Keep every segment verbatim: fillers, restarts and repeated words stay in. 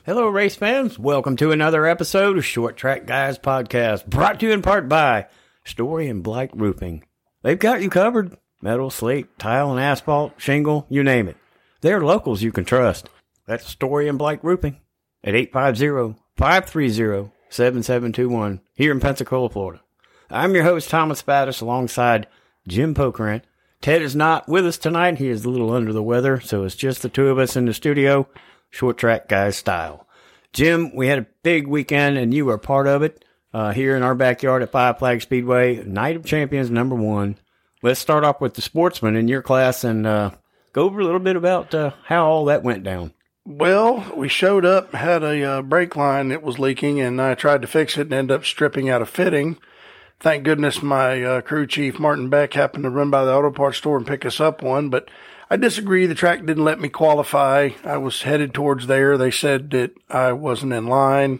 Hello, race fans. Welcome to another episode of Short Track Guys Podcast, brought to you in part by Story and Blight Roofing. They've got you covered. Metal, slate, tile and asphalt, shingle, you name it. They're locals you can trust. That's Story and Blight Roofing at eight five zero, five three zero, seven seven two one here in Pensacola, Florida. I'm your host, Thomas Spattis, alongside Jim Pokrent. Ted is not with us tonight. He is a little under the weather, so it's just the two of us in the studio. Short Track Guys style. Jim, we had a big weekend, and you were part of it uh, here in our backyard at Five Flag Speedway. Night of Champions number one. Let's start off with the sportsman in your class and uh, go over a little bit about uh, how all that went down. Well, we showed up, had a uh, brake line that was leaking, and I tried to fix it and ended up stripping out a fitting. Thank goodness my uh, crew chief, Martin Beck, happened to run by the auto parts store and pick us up one, but I disagree. The track didn't let me qualify. I was headed towards there. They said that I wasn't in line.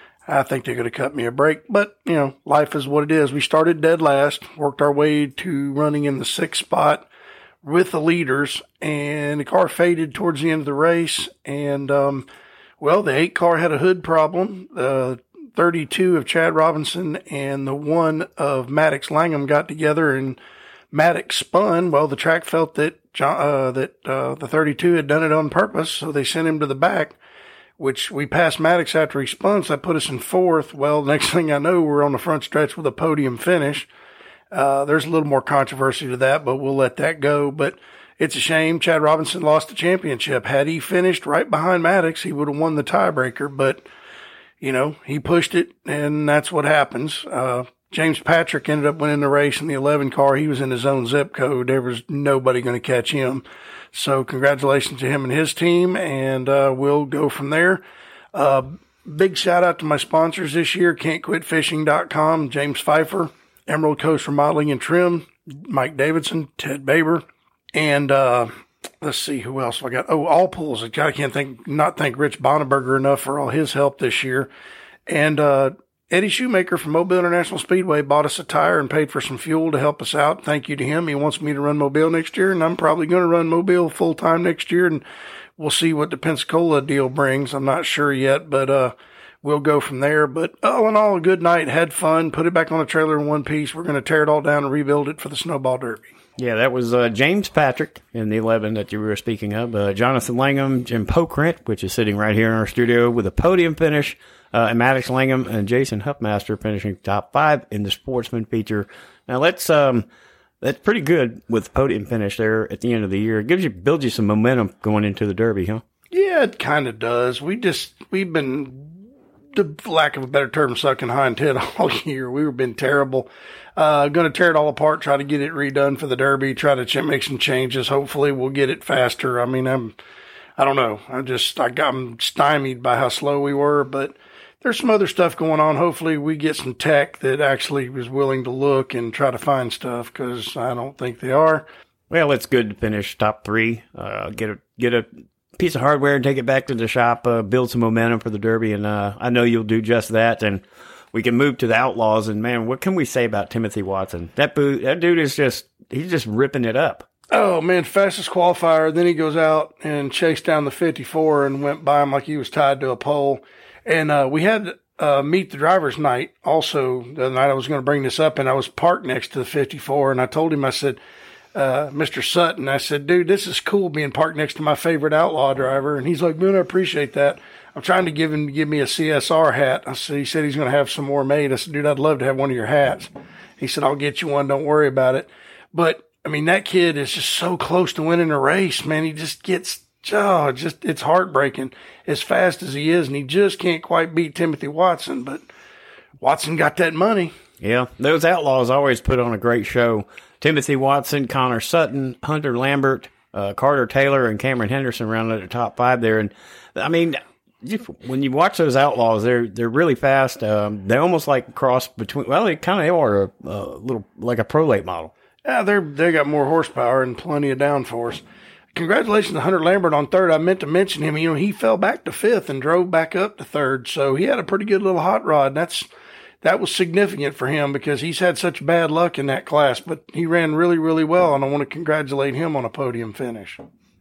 I think they're going to cut me a break, but, you know, life is what it is. We started dead last, worked our way to running in the sixth spot with the leaders, and the car faded towards the end of the race. And, um, well, the eight car had a hood problem. The thirty-two of Chad Robinson and the one of Maddox Langham got together, and Maddox spun. Well, the track felt that John, uh, that uh, the thirty-two had done it on purpose, so they sent him to the back, which we passed Maddox after he spun, so that put us in fourth. Well, next thing I know, we're on the front stretch with a podium finish. Uh, there's a little more controversy to that, but we'll let that go. But it's a shame. Chad Robinson lost the championship. Had he finished right behind Maddox, he would have won the tiebreaker, but, you know, he pushed it, and that's what happens. Uh, James Patrick ended up winning the race in the eleven car. He was in his own zip code. There was nobody going to catch him. So congratulations to him and his team, and uh, we'll go from there. Uh, big shout out to my sponsors this year, can't quit fishing dot com, James Pfeiffer, Emerald Coast Remodeling and Trim, Mike Davidson, Ted Baber, and uh, let's see who else I got. Oh, All Pools. I can't think, not thank Rich Bonneberger enough for all his help this year. And uh, Eddie Shoemaker from Mobile International Speedway bought us a tire and paid for some fuel to help us out. Thank you to him. He wants me to run Mobile next year, and I'm probably going to run Mobile full time next year, and we'll see what the Pensacola deal brings. I'm not sure yet, but uh, we'll go from there. But all in all, a good night. Had fun. Put it back on the trailer in one piece. We're going to tear it all down and rebuild it for the Snowball Derby. Yeah, that was uh, James Patrick in the eleven that you were speaking of. Uh, Jonathan Langham, Jim Pokrent, which is sitting right here in our studio with a podium finish. Uh, and Maddox Langham and Jason Huffmaster finishing top five in the sportsman feature. Now let's, um, that's pretty good with podium finish there at the end of the year. It gives you, builds you some momentum going into the Derby, huh? Yeah, it kind of does. We just, we've been, the lack of a better term, sucking hind tit all year. We've been terrible. Uh, going to tear it all apart, try to get it redone for the Derby, try to ch- make some changes. Hopefully we'll get it faster. I mean, I'm, I don't know. I just, I got, I'm stymied by how slow we were, but there's some other stuff going on. Hopefully we get some tech that actually is willing to look and try to find stuff, because I don't think they are. Well, it's good to finish top three, uh, get a, get a piece of hardware and take it back to the shop, uh, build some momentum for the Derby. And, uh, I know you'll do just that. And we can move to the Outlaws. And man, what can we say about Timothy Watson? That boo, that dude is just, he's just ripping it up. Oh man, fastest qualifier. Then he goes out and chased down the fifty-four and went by him like he was tied to a pole. And uh, we had uh, meet the drivers night also the night I was going to bring this up, and I was parked next to the fifty-four, and I told him, I said, uh, Mister Sutton, I said, dude, this is cool being parked next to my favorite outlaw driver. And he's like, man, I appreciate that. I'm trying to give him to give me a C S R hat. I said, he said he's going to have some more made. I said, dude, I'd love to have one of your hats. He said, I'll get you one. Don't worry about it. But, I mean, that kid is just so close to winning a race, man. He just gets Oh, just, it's heartbreaking as fast as he is, and he just can't quite beat Timothy Watson, but Watson got that money. Yeah, those Outlaws always put on a great show. Timothy Watson, Connor Sutton, Hunter Lambert, uh, Carter Taylor, and Cameron Henderson rounded the top five there. And I mean, when you watch those Outlaws, they're they're really fast. Um, they almost like cross between. Well, they kind of are a, a little like a Pro Late model. Yeah, they're they got more horsepower and plenty of downforce. Congratulations to Hunter Lambert on third. I meant to mention him. You know, he fell back to fifth and drove back up to third, so he had a pretty good little hot rod. That's that was significant for him because he's had such bad luck in that class, but he ran really, really well, and I want to congratulate him on a podium finish.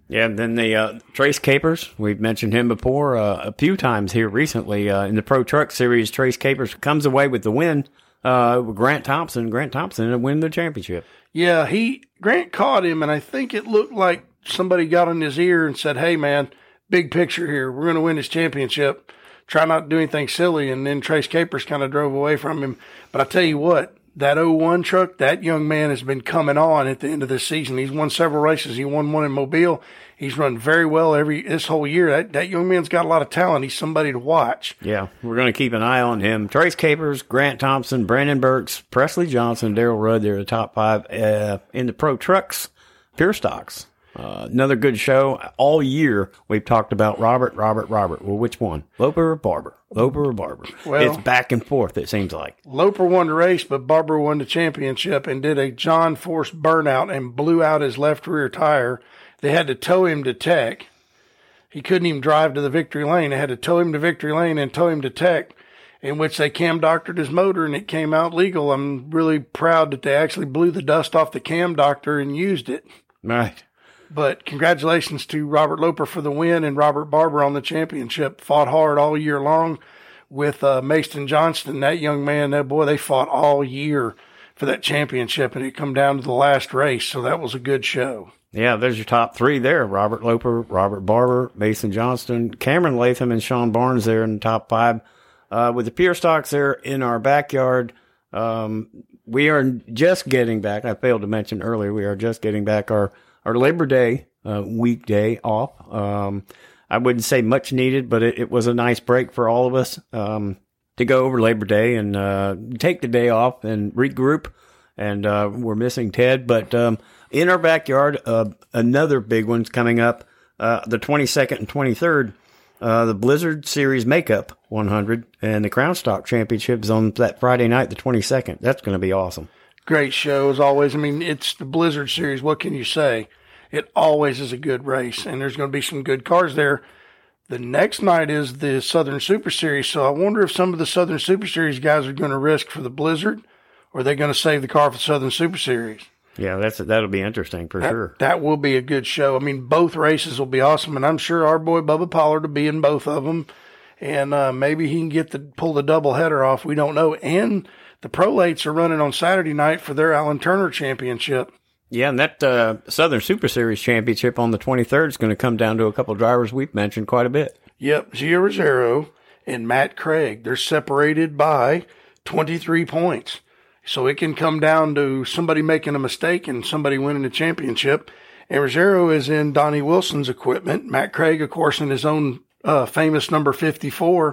Yeah, and then the uh, Trace Capers, we've mentioned him before uh, a few times here recently uh, in the Pro Truck Series. Trace Capers comes away with the win uh, with Grant Thompson. Grant Thompson to win the championship. Yeah, he Grant caught him, and I think it looked like somebody got in his ear and said, hey, man, big picture here. We're going to win this championship. Try not to do anything silly. And then Trace Capers kind of drove away from him. But I tell you what, that oh one truck, that young man has been coming on at the end of this season. He's won several races. He won one in Mobile. He's run very well every this whole year. That that young man's got a lot of talent. He's somebody to watch. Yeah, we're going to keep an eye on him. Trace Capers, Grant Thompson, Brandon Burks, Presley Johnson, Daryl Rudd. They're the top five uh, in the Pro Trucks, Pure Stocks. Uh, another good show. All year we've talked about Robert, Robert, Robert. Well, which one? Loper or Barber? Loper or Barber? Well, it's back and forth, it seems like. Loper won the race, but Barber won the championship and did a John Force burnout and blew out his left rear tire. They had to tow him to Tech. He couldn't even drive to the victory lane. They had to tow him to victory lane and tow him to Tech, in which they cam doctored his motor and it came out legal. I'm really proud that they actually blew the dust off the cam doctor and used it. Right. But congratulations to Robert Loper for the win and Robert Barber on the championship. Fought hard all year long with uh, Mason Johnston. That young man, that boy, they fought all year for that championship, and it come down to the last race. So that was a good show. Yeah, there's your top three there. Robert Loper, Robert Barber, Mason Johnston, Cameron Latham, and Sean Barnes there in the top five. Uh, with the Pure Stocks there in our backyard, um, we are just getting back. I failed to mention earlier, we are just getting back our Our Labor Day uh, weekday off. Um, I wouldn't say much needed, but it, it was a nice break for all of us um, to go over Labor Day and uh, take the day off and regroup. And uh, we're missing Ted. But um, in our backyard, uh, another big one's coming up, uh, the twenty-second and twenty-third, uh, the Blizzard Series Makeup one hundred and the Crown Stock Championships on that Friday night, the twenty-second. That's going to be awesome. Great show as always. I mean, it's the Blizzard Series. What can you say? It always is a good race, and there's going to be some good cars there. The next night is the Southern Super Series, so I wonder if some of the Southern Super Series guys are going to risk for the Blizzard, or are they going to save the car for the Southern Super Series? Yeah, that's that'll be interesting for that, sure. That will be a good show. I mean, both races will be awesome, and I'm sure our boy Bubba Pollard will be in both of them, and uh, maybe he can get the pull the double header off. We don't know. And the Prolates are running on Saturday night for their Alan Turner Championship. Yeah, and that uh, Southern Super Series Championship on the twenty-third is going to come down to a couple of drivers we've mentioned quite a bit. Yep, Gio Rosero and Matt Craig. They're separated by twenty-three points. So it can come down to somebody making a mistake and somebody winning the championship. And Rosero is in Donnie Wilson's equipment. Matt Craig, of course, in his own uh, famous number fifty-four.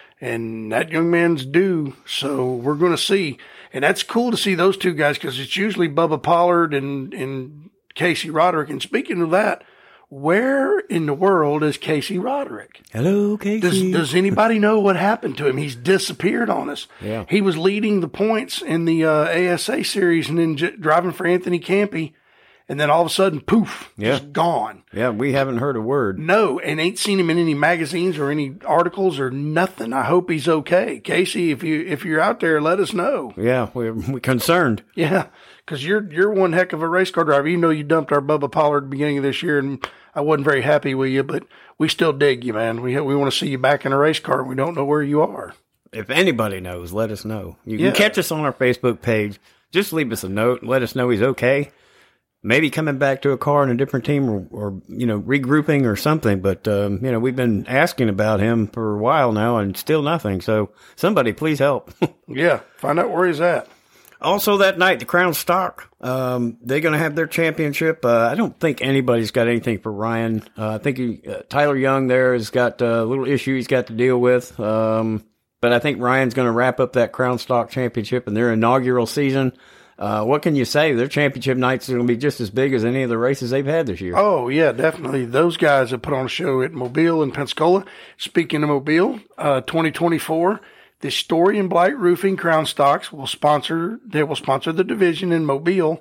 And that young man's due, so we're going to see. And that's cool to see those two guys because it's usually Bubba Pollard and, and Casey Roderick. And speaking of that, where in the world is Casey Roderick? Hello, Casey. Does, does anybody know what happened to him? He's disappeared on us. Yeah. He was leading the points in the uh, A S A series and then j- driving for Anthony Campy. And then all of a sudden, poof, yeah. just gone. Yeah, we haven't heard a word. No, and ain't seen him in any magazines or any articles or nothing. I hope he's okay. Casey, if you if you're out there, let us know. Yeah, we're, we're concerned. Yeah, because you're you're one heck of a race car driver. You know you dumped our Bubba Pollard at the beginning of this year, and I wasn't very happy with you, but we still dig you, man. We we want to see you back in a race car. We don't know where you are. If anybody knows, let us know. You yeah. can catch us on our Facebook page. Just leave us a note and let us know he's okay. Maybe coming back to a car in a different team or, or you know, regrouping or something. But, um, you know, we've been asking about him for a while now and still nothing. So somebody please help. Yeah. Find out where he's at. Also that night, the Crown Stock, um, they're going to have their championship. Uh, I don't think anybody's got anything for Ryan. Uh, I think he, uh, Tyler Young there has got a little issue he's got to deal with. Um, but I think Ryan's going to wrap up that Crown Stock championship in their inaugural season. Uh, what can you say? Their championship nights are going to be just as big as any of the races they've had this year. Oh, yeah, definitely. Those guys have put on a show at Mobile and Pensacola. Speaking of Mobile, uh, twenty twenty-four, the Story and Blight Roofing Crown Stocks will sponsor, they will sponsor the division in Mobile.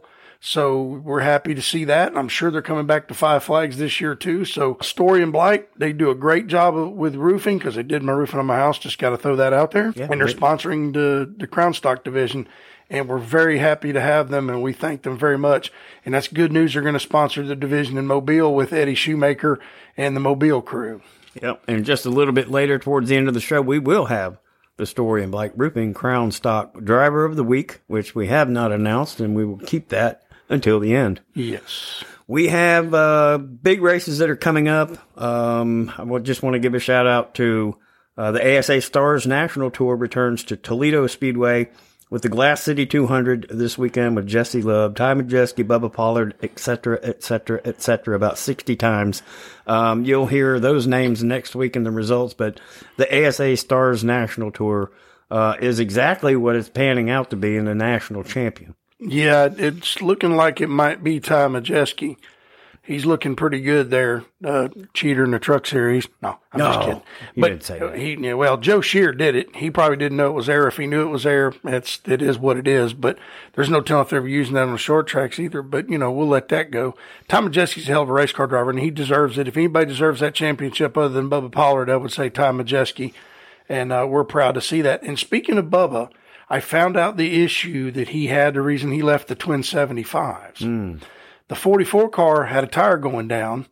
So we're happy to see that. And I'm sure they're coming back to Five Flags this year too. So Story and Blake, they do a great job with roofing because they did my roofing on my house. Just got to throw that out there. Yeah, and they're sponsoring the, the Crown Stock division. And we're very happy to have them, and we thank them very much. And that's good news. They're going to sponsor the division in Mobile with Eddie Shoemaker and the Mobile crew. Yep. And just a little bit later, towards the end of the show, we will have the Story and Blake Roofing Crown Stock Driver of the Week, which we have not announced, and we will keep that until the end. Yes. We have uh, big races that are coming up. Um, I would just want to give a shout out to uh, the A S A Stars National Tour returns to Toledo Speedway with the Glass City two hundred this weekend with Jesse Love, Ty Majeski, Bubba Pollard, et cetera, et cetera, et cetera, about sixty times. Um, you'll hear those names next week in the results, but the A S A Stars National Tour uh, is exactly what it's panning out to be in the national champion. Yeah, it's looking like it might be Ty Majeski. He's looking pretty good there, uh, cheater in the truck series. No, I'm no, just kidding. You but didn't say that. He, yeah, well, Joe Shear did it. He probably didn't know it was air. If he knew it was air, it's, it is what it is. But there's no telling if they're using that on the short tracks either. But, you know, we'll let that go. Ty Majeski's a hell of a race car driver, and he deserves it. If anybody deserves that championship other than Bubba Pollard, I would say Ty Majeski. And uh, we're proud to see that. And speaking of Bubba, I found out the issue that he had, the reason he left the Twin seventy-fives. Mm. The forty-four car had a tire going down,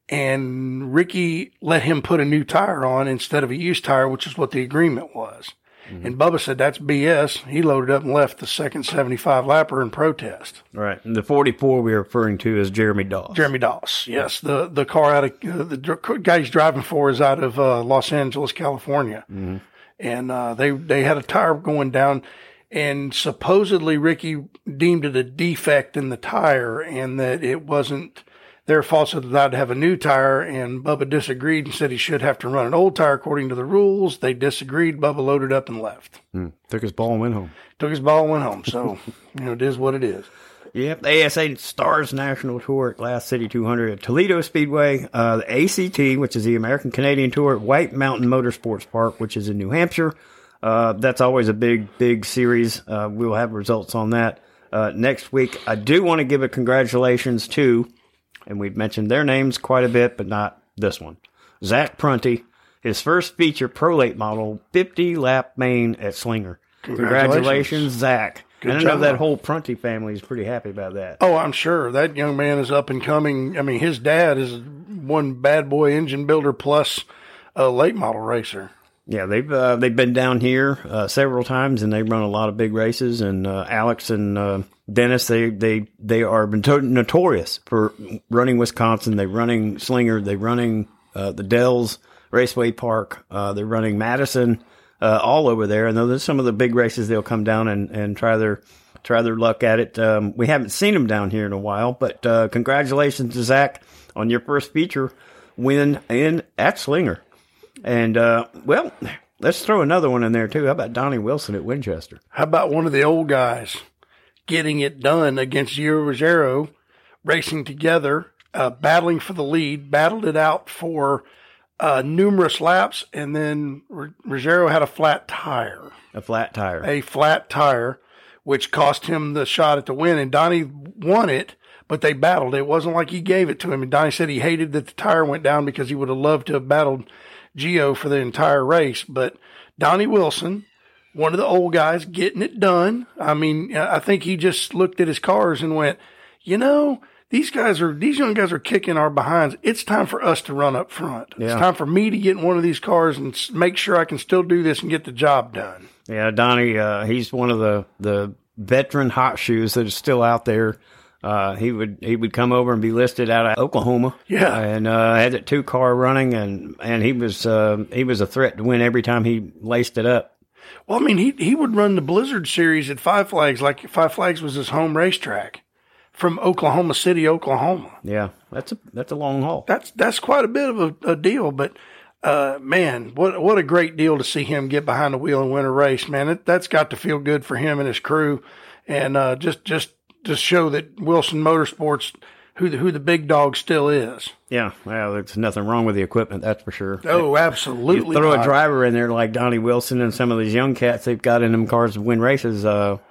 and Ricky let him put a new tire on instead of a used tire, which is what the agreement was. Mm-hmm. And Bubba said, that's B S. He loaded up and left the second seventy-five lapper in protest. Right. And the forty-four we're referring to is Jeremy Doss. Jeremy Doss, yes. The the car out of, uh, the guy he's driving for is out of uh, Los Angeles, California. Mm-hmm. And uh, they, they had a tire going down. And supposedly Ricky deemed it a defect in the tire and that it wasn't their fault, so that I'd have a new tire. And Bubba disagreed and said he should have to run an old tire according to the rules. They disagreed. Bubba loaded up and left. Hmm. Took his ball and went home. Took his ball and went home. So, you know, it is what it is. Yep, the A S A Stars National Tour at Glass City two hundred at Toledo Speedway. Uh, the A C T, which is the American Canadian Tour at White Mountain Motorsports Park, which is in New Hampshire. Uh, that's always a big, big series. Uh, we'll have results on that uh, next week. I do want to give a congratulations to, and we've mentioned their names quite a bit, but not this one, Zach Prunty, his first feature Pro Late model, fifty lap main at Slinger. Congratulations, Congratulations Zach. Good and I know job. That whole Prunty family is pretty happy about that. Oh, I'm sure. That young man is up and coming. I mean, his dad is one bad boy engine builder plus a late model racer. Yeah, they've uh, they've been down here uh, several times, and they run a lot of big races. And uh, Alex and uh, Dennis, they they they are notorious for running Wisconsin. They're running Slinger. They're running uh, the Dells Raceway Park. Uh, they're running Madison, uh, all over there. And there's some of the big races they'll come down and, and try their try their luck at it. Um, we haven't seen them down here in a while, but uh, congratulations to Zach on your first feature win in at Slinger. And, uh, well, let's throw another one in there, too. How about Donnie Wilson at Winchester? How about one of the old guys getting it done against Gio Ruggiero, racing together, uh, battling for the lead, battled it out for uh, numerous laps, and then R- Ruggiero had a flat tire. A flat tire. A flat tire, which cost him the shot at the win. And Donnie won it, but they battled. It wasn't like he gave it to him. And Donnie said he hated that the tire went down because he would have loved to have battled Gio for the entire race. But Donnie Wilson, one of the old guys, getting it done. I mean, I think he just looked at his cars and went, you know, these guys are, these young guys are kicking our behinds. It's time for us to run up front. Yeah. It's time for me to get in one of these cars and make sure I can still do this and get the job done. Yeah, Donnie, uh, he's one of the, the veteran hot shoes that is still out there. Uh, he would, he would come over and be listed out of Oklahoma. Yeah. And, uh, had that two car running and, and he was, uh, he was a threat to win every time he laced it up. Well, I mean, he, he would run the Blizzard series at Five Flags, like Five Flags was his home racetrack from Oklahoma City, Oklahoma. Yeah. That's a, that's a long haul. That's, that's quite a bit of a, a deal, but, uh, man, what, what a great deal to see him get behind the wheel and win a race, man. It, that's got to feel good for him and his crew. And, uh, just, just, to show that Wilson Motorsports, who the, who the big dog still is. Yeah, well, there's nothing wrong with the equipment, that's for sure. Oh, absolutely. You throw not. a driver in there like Donnie Wilson and some of these young cats they've got in them cars to win races, uh,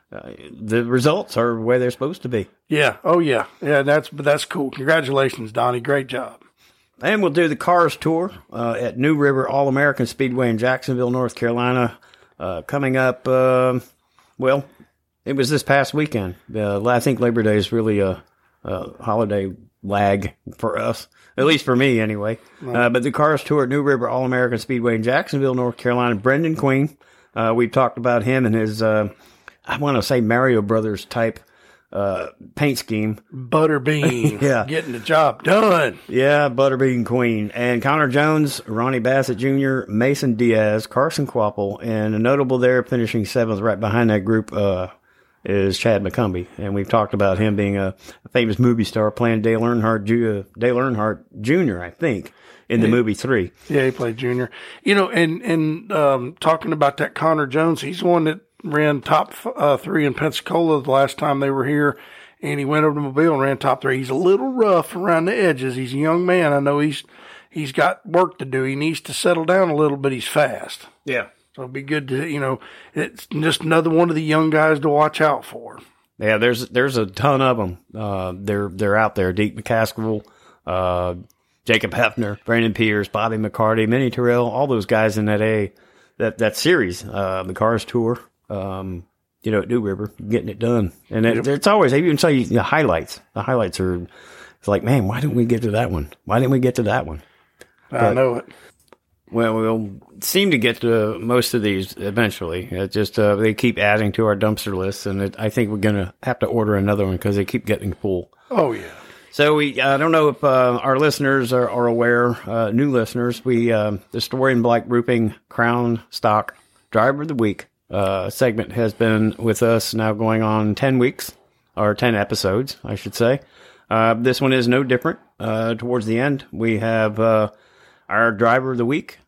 uh, the results are where they're supposed to be. Yeah. Oh, yeah. Yeah, that's but that's cool. Congratulations, Donnie. Great job. And we'll do the Cars Tour uh, at New River All-American Speedway in Jacksonville, North Carolina, uh, coming up, uh, well, it was this past weekend. Uh, I think Labor Day is really a, a holiday lag for us, at least for me anyway. Right. Uh, but the Cars Tour at New River All-American Speedway in Jacksonville, North Carolina. Brendan Queen, uh, we talked about him and his, uh, I want to say Mario Brothers type uh, paint scheme. Butterbean. Yeah. Getting the job done. Yeah, Butterbean Queen. And Connor Jones, Ronnie Bassett Junior, Mason Diaz, Carson Quapple, and a notable there finishing seventh right behind that group, uh, is Chad McCumbee, and we've talked about him being a, a famous movie star playing Dale Earnhardt, Ju- Dale Earnhardt Junior, I think, in the yeah. movie Three. Yeah, he played Junior. You know, and and um, talking about that Connor Jones, he's the one that ran top uh, three in Pensacola the last time they were here, and he went over to Mobile and ran top three. He's a little rough around the edges. He's a young man. I know he's he's got work to do. He needs to settle down a little, but he's fast. Yeah. So it'd be good to, you know, it's just another one of the young guys to watch out for. Yeah, there's there's a ton of them. Uh, they're they're out there. Deke McCaskill, uh, Jacob Hefner, Brandon Pierce, Bobby McCarty, Minnie Terrell, all those guys in that a that that series, uh, the Cars Tour. Um, you know, at New River, getting it done, and it, yep. it's always they even say the highlights. The highlights are it's like, man, why didn't we get to that one? Why didn't we get to that one? I but, know it. Well, we'll seem to get to most of these eventually. It just uh, they keep adding to our dumpster list, and it, I think we're going to have to order another one because they keep getting full. Oh, yeah. So we I don't know if uh, our listeners are, are aware, uh, new listeners, we uh, the Story and Black Roofing Crown Stock Driver of the Week uh, segment has been with us now going on ten weeks, or ten episodes, I should say. Uh, this one is no different. Uh, towards the end, we have... Uh, Our driver of the week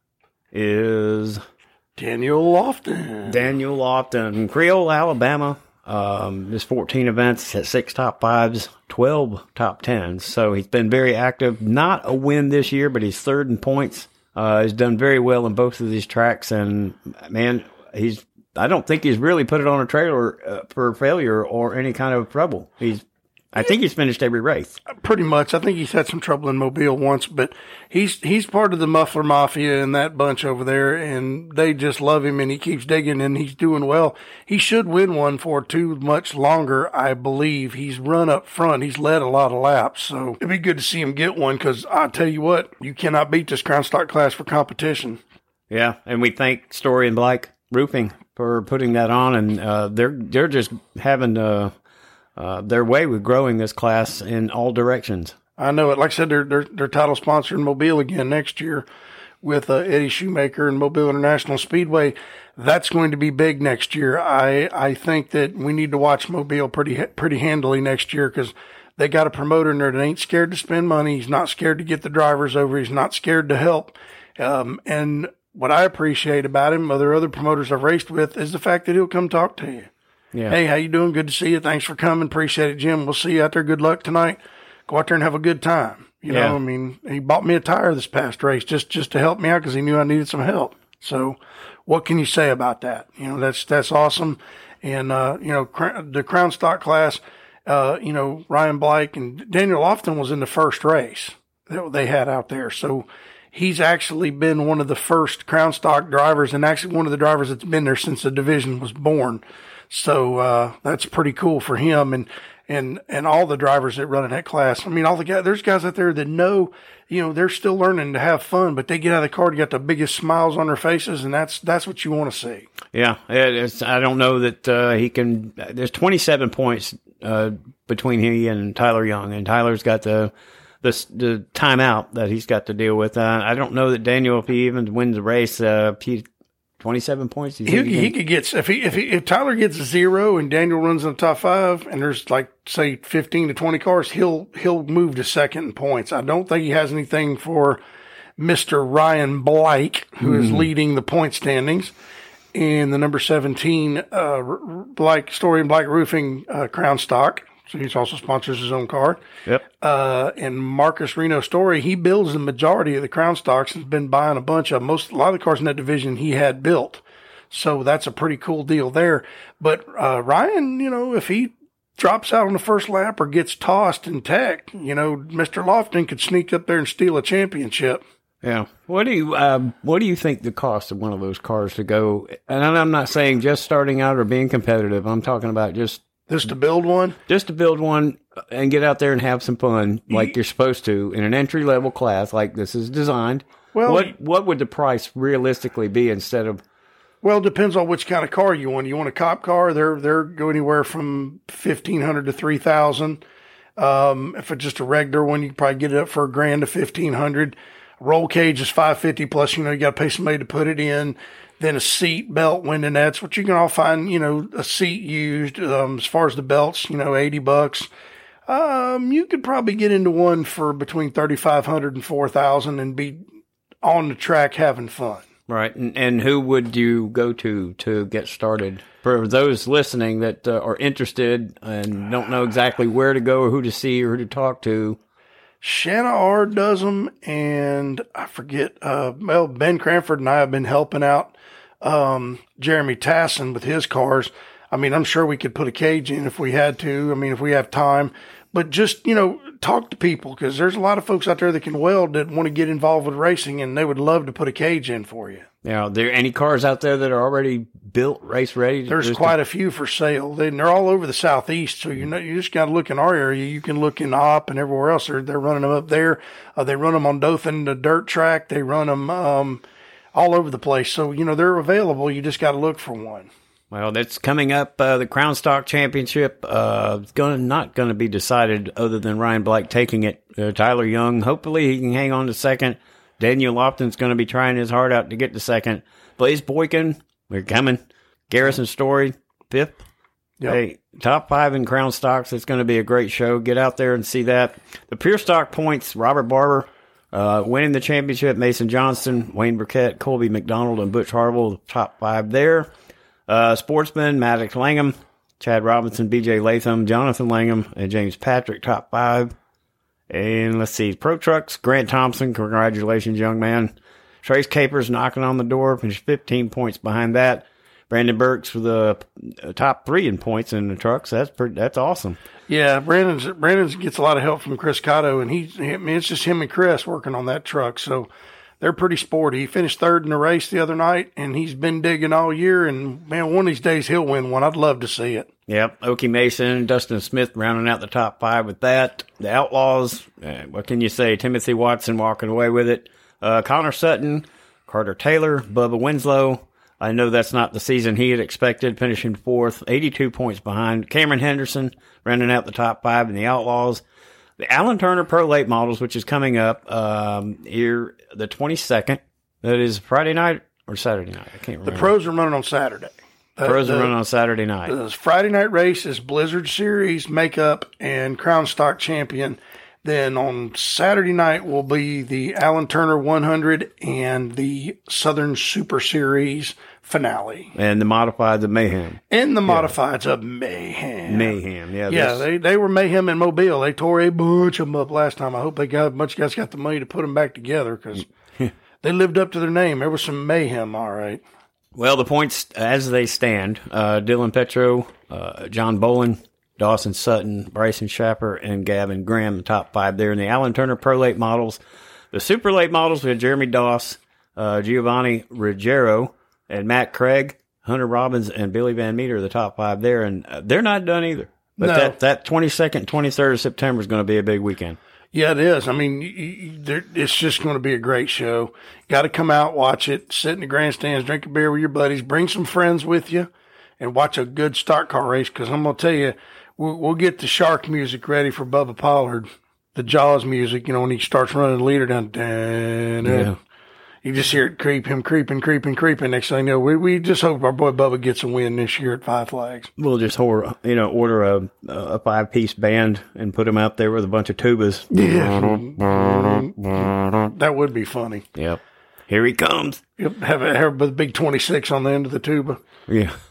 is Daniel Lofton. Daniel Lofton, Creole, Alabama. Um, there's fourteen events, has six top fives, twelve top tens. So he's been very active. Not a win this year, but he's third in points. Uh, he's done very well in both of these tracks. And man, he's, I don't think he's really put it on a trailer uh, for failure or any kind of trouble. He's, I think he's finished every race. Pretty much. I think he's had some trouble in Mobile once, but he's he's part of the Muffler Mafia and that bunch over there, and they just love him, and he keeps digging, and he's doing well. He should win one for too much longer, I believe. He's run up front. He's led a lot of laps, so it'd be good to see him get one, because I tell you what, you cannot beat this Crown Stock class for competition. Yeah, and we thank Story and Black Roofing for putting that on, and uh, they're they're just having... Uh, Uh, their way with growing this class in all directions. I know it. Like I said, they're, they're, they're title sponsor in Mobile again next year with uh, Eddie Shoemaker and Mobile International Speedway. That's going to be big next year. I I think that we need to watch Mobile pretty pretty handily next year, because they got a promoter in there that ain't scared to spend money. He's not scared to get the drivers over. He's not scared to help. Um, and what I appreciate about him, other other promoters I've raced with, is the fact that he'll come talk to you. Yeah. Hey, how you doing? Good to see you. Thanks for coming. Appreciate it, Jim. We'll see you out there. Good luck tonight. Go out there and have a good time. You know, yeah. I mean, he bought me a tire this past race just, just to help me out because he knew I needed some help. So what can you say about that? You know, that's, that's awesome. And, uh, you know, the Crown Stock class, uh, you know, Ryan Blake and Daniel Lofton was in the first race that they had out there. So he's actually been one of the first Crown Stock drivers, and actually one of the drivers that's been there since the division was born. So, uh, that's pretty cool for him and, and, and all the drivers that run in that class. I mean, all the guys, there's guys out there that know, you know, they're still learning to have fun, but they get out of the car, they got the biggest smiles on their faces, and that's, that's what you want to see. Yeah. It's, I don't know that, uh, he can, there's twenty-seven points, uh, between he and Tyler Young, and Tyler's got the, the, the timeout that he's got to deal with. Uh, I don't know that Daniel, if he even wins the race, uh, he, twenty-seven points. He, he, he could get, if he, if he, if Tyler gets a zero and Daniel runs in the top five and there's like, say fifteen to twenty cars, he'll, he'll move to second in points. I don't think he has anything for Mister Ryan Blake, who mm. is leading the point standings, and the number seventeen, uh, Black Story and Black Roofing, uh, Crown Stock. So he also sponsors his own car. Yep. Uh, and Marcus Reno Story, he builds the majority of the Crown Stocks and has been buying a bunch of most, a lot of the cars in that division he had built. So that's a pretty cool deal there. But uh, Ryan, you know, if he drops out on the first lap or gets tossed in tech, you know, Mister Lofton could sneak up there and steal a championship. Yeah. What do you um, What do you think the cost of one of those cars to go? And I'm not saying just starting out or being competitive. I'm talking about just Just to build one? Just to build one and get out there and have some fun like you're supposed to in an entry level class like this is designed. Well, what what would the price realistically be instead of? Well, it depends on which kind of car you want. You want a cop car? They're they're go anywhere from fifteen hundred to three thousand. Um, if it's just a regular one, you can probably get it up for a grand to fifteen hundred. Roll cage is five fifty plus. You know, you got to pay somebody to put it in. Then a seat, belt, window nets, which you can all find. You know, a seat used. Um, as far as the belts, you know, eighty bucks. Um, you could probably get into one for between thirty five hundred and four thousand and be on the track having fun. Right. And, and who would you go to to get started? For those listening that uh, are interested and don't know exactly where to go or who to see or who to talk to. Shanna R does them, and I forget, uh, well, Ben Cranford and I have been helping out um, Jeremy Tassin with his cars. I mean, I'm sure we could put a cage in if we had to. I mean, if we have time. But just, you know, talk to people, because there's a lot of folks out there that can weld that want to get involved with racing, and they would love to put a cage in for you. Now, are there any cars out there that are already built, race ready? There's quite to- a few for sale. They, they're all over the southeast, so you know you just got to look in our area. You can look in Opp and everywhere else. They're, they're running them up there. Uh, they run them on Dothan, the dirt track. They run them um, all over the place. So, you know, they're available. You just got to look for one. Well, that's coming up. Uh, the Crown Stock Championship uh, is going to not going to be decided other than Ryan Blake taking it. Uh, Tyler Young, hopefully he can hang on to second. Daniel Lofton's going to be trying his heart out to get to second. Blaze Boykin, we're coming. Garrison Story, fifth. Yep. Hey, top five in Crown Stocks. It's going to be a great show. Get out there and see that. The Pure Stock points, Robert Barber uh, winning the championship. Mason Johnston, Wayne Burkett, Colby McDonald, and Butch Harville, the top five there. Uh, Sportsman, Maddox Langham, Chad Robinson, B J Latham, Jonathan Langham, and James Patrick, top five. And let's see, Pro Trucks, Grant Thompson, congratulations, young man. Trace Capers knocking on the door, finished fifteen points behind that. Brandon Burks for the top three in points in the trucks. That's pretty, that's awesome. Yeah, Brandon's Brandon's gets a lot of help from Chris Cotto, and he's I mean, it's just him and Chris working on that truck. So they're pretty sporty. He finished third in the race the other night, and he's been digging all year. And, man, one of these days he'll win one. I'd love to see it. Yep. Okie Mason, Dustin Smith rounding out the top five with that. The Outlaws, uh, what can you say? Timothy Watson walking away with it. Uh, Connor Sutton, Carter Taylor, Bubba Winslow. I know that's not the season he had expected, finishing fourth, eighty-two points behind. Cameron Henderson rounding out the top five in the Outlaws. The Alan Turner Pro Late Models, which is coming up um, here the twenty-second. That is Friday night or Saturday night? I can't remember. The pros are running on Saturday. The pros the, are running on Saturday night. The Friday night race is Blizzard Series, Makeup, and Crown Stock Champion. Then on Saturday night will be the Alan Turner one hundred and the Southern Super Series finale. And the modifieds of Mayhem. And the modifieds yeah. of Mayhem. Mayhem, yeah. Yeah, they, they were Mayhem in Mobile. They tore a bunch of them up last time. I hope they got a bunch of guys got the money to put them back together because they lived up to their name. There was some Mayhem, all right. Well, the points as they stand, uh, Dylan Petro, uh, John Bolin, Dawson Sutton, Bryson Schapper, and Gavin Graham, the top five there in the Alan Turner Pro Late Models. The Super Late Models, we had Jeremy Doss, uh, Giovanni Ruggiero, and Matt Craig, Hunter Robbins, and Billy Van Meter, the top five there. And uh, they're not done either. But no. that, that twenty-second, twenty-third of September is going to be a big weekend. Yeah, it is. I mean, you, you, it's just going to be a great show. Got to come out, watch it, sit in the grandstands, drink a beer with your buddies, bring some friends with you, and watch a good stock car race. Because I'm going to tell you, we'll, we'll get the shark music ready for Bubba Pollard, the Jaws music, you know, when he starts running the leader down. Dun, dun. Yeah. You just hear it creep, him creeping, creeping, creeping. Next thing you know, we, we just hope our boy Bubba gets a win this year at Five Flags. We'll just order, you know, order a a five piece band and put them out there with a bunch of tubas. Yeah, that would be funny. Yep, here he comes. Yep, have a, have a big twenty-six on the end of the tuba. Yeah,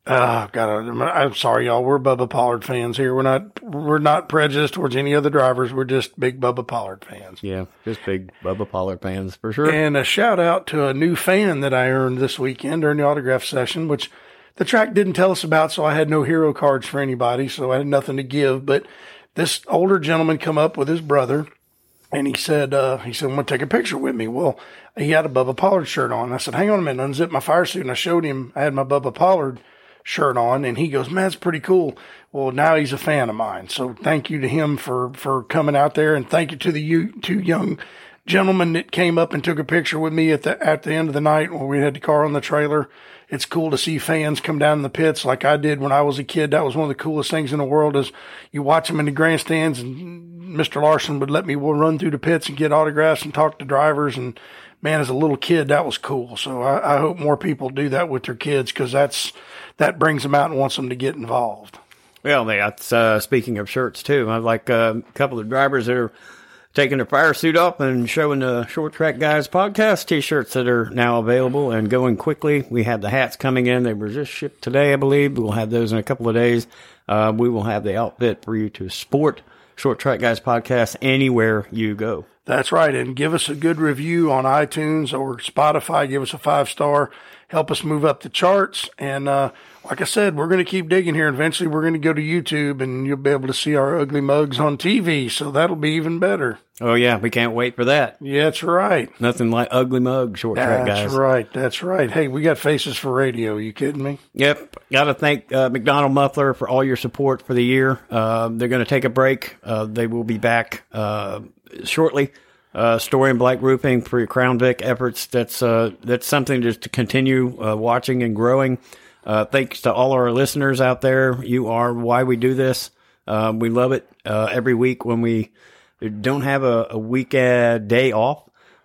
Oh God, I'm sorry, y'all. We're Bubba Pollard fans here. We're not we're not prejudiced towards any other drivers. We're just big Bubba Pollard fans. Yeah, just big Bubba Pollard fans for sure. And a shout out to a new fan that I earned this weekend during the autograph session, which the track didn't tell us about, so I had no hero cards for anybody, so I had nothing to give. But this older gentleman come up with his brother, and he said, uh, he said, "I'm going to take a picture with me." Well, he had a Bubba Pollard shirt on. I said, "Hang on a minute," unzipped my fire suit, and I showed him I had my Bubba Pollard shirt on, and he goes, "Man, that's pretty cool." Well, now he's a fan of mine. So thank you to him for, for coming out there, and thank you to the you, two young gentlemen that came up and took a picture with me at the at the end of the night when we had the car on the trailer. It's cool to see fans come down in the pits like I did when I was a kid. That was one of the coolest things in the world is you watch them in the grandstands, and Mister Larson would let me run through the pits and get autographs and talk to drivers. And man, as a little kid, that was cool. So I, I hope more people do that with their kids, because that's that brings them out and wants them to get involved. Well, that's uh, speaking of shirts too. I like uh, a couple of drivers that are taking their fire suit up and showing the Short Track Guys podcast T-shirts that are now available and going quickly. We have the hats coming in. They were just shipped today, I believe. We'll have those in a couple of days. Uh, we will have the outfit for you to sport Short Track Guys podcast anywhere you go. That's right. And give us a good review on iTunes or Spotify. Give us a five star. Help us move up the charts. And uh, like I said, we're going to keep digging here. Eventually, we're going to go to YouTube, and you'll be able to see our ugly mugs on T V. So that'll be even better. Oh, yeah. We can't wait for that. Yeah, that's right. Nothing like ugly mug, Short Track Guys. That's right. That's right. Hey, we got faces for radio. You kidding me? Yep. Got to thank uh, McDonald Muffler for all your support for the year. Uh, they're going to take a break. Uh, they will be back uh, shortly. Uh, Story and Black Roofing for your Crown Vic efforts. That's uh, that's something just to continue uh, watching and growing. Uh, thanks to all our listeners out there. You are why we do this. Uh, we love it uh, every week when we don't have a, a week uh, day off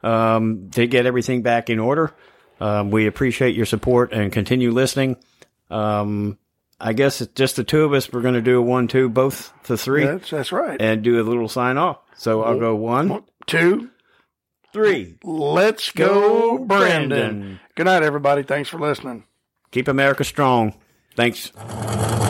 um, to get everything back in order. Um, we appreciate your support and continue listening. Um, I guess it's just the two of us. We're going to do a one, two, both the three. That's, that's right. And do a little sign off. So I'll go one, two, three. Let's go, Brandon. Good night, everybody. Thanks for listening. Keep America strong. Thanks.